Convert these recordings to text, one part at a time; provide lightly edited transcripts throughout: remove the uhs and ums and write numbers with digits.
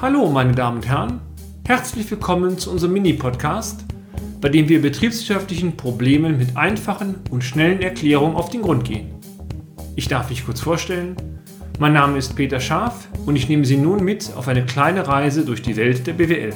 Hallo meine Damen und Herren, herzlich willkommen zu unserem Mini-Podcast, bei dem wir betriebswirtschaftlichen Problemen mit einfachen und schnellen Erklärungen auf den Grund gehen. Ich darf mich kurz vorstellen, mein Name ist Peter Scharf und ich nehme Sie nun mit auf eine kleine Reise durch die Welt der BWL.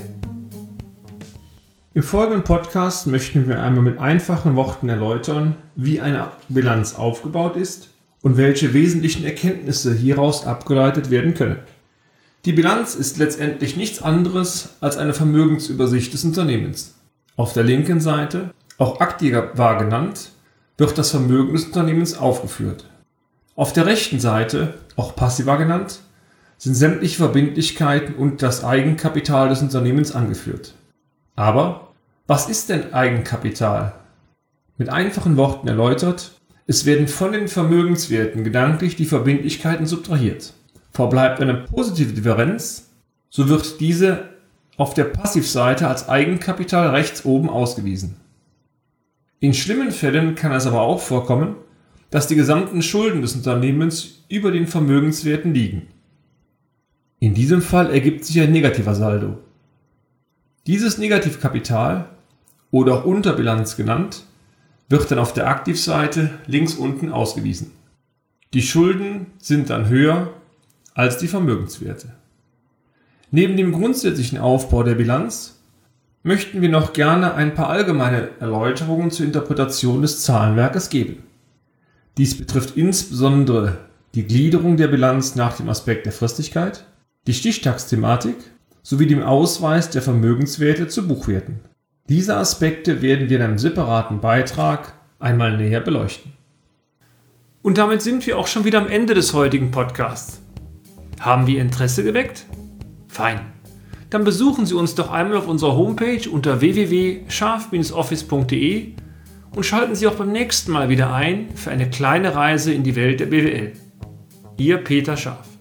Im folgenden Podcast möchten wir einmal mit einfachen Worten erläutern, wie eine Bilanz aufgebaut ist und welche wesentlichen Erkenntnisse hieraus abgeleitet werden können. Die Bilanz ist letztendlich nichts anderes als eine Vermögensübersicht des Unternehmens. Auf der linken Seite, auch aktiver genannt, wird das Vermögen des Unternehmens aufgeführt. Auf der rechten Seite, auch passiver genannt, sind sämtliche Verbindlichkeiten und das Eigenkapital des Unternehmens angeführt. Aber was ist denn Eigenkapital? Mit einfachen Worten erläutert, es werden von den Vermögenswerten gedanklich die Verbindlichkeiten subtrahiert. Verbleibt eine positive Differenz, so wird diese auf der Passivseite als Eigenkapital rechts oben ausgewiesen. In schlimmen Fällen kann es aber auch vorkommen, dass die gesamten Schulden des Unternehmens über den Vermögenswerten liegen. In diesem Fall ergibt sich ein negativer Saldo. Dieses Negativkapital, oder auch Unterbilanz genannt, wird dann auf der Aktivseite links unten ausgewiesen. Die Schulden sind dann höher als die Vermögenswerte. Neben dem grundsätzlichen Aufbau der Bilanz möchten wir noch gerne ein paar allgemeine Erläuterungen zur Interpretation des Zahlenwerkes geben. Dies betrifft insbesondere die Gliederung der Bilanz nach dem Aspekt der Fristigkeit, die Stichtagsthematik sowie dem Ausweis der Vermögenswerte zu Buchwerten. Diese Aspekte werden wir in einem separaten Beitrag einmal näher beleuchten. Und damit sind wir auch schon wieder am Ende des heutigen Podcasts. Haben wir Interesse geweckt? Fein. Dann besuchen Sie uns doch einmal auf unserer Homepage unter www.scharf-office.de und schalten Sie auch beim nächsten Mal wieder ein für eine kleine Reise in die Welt der BWL. Ihr Peter Scharf.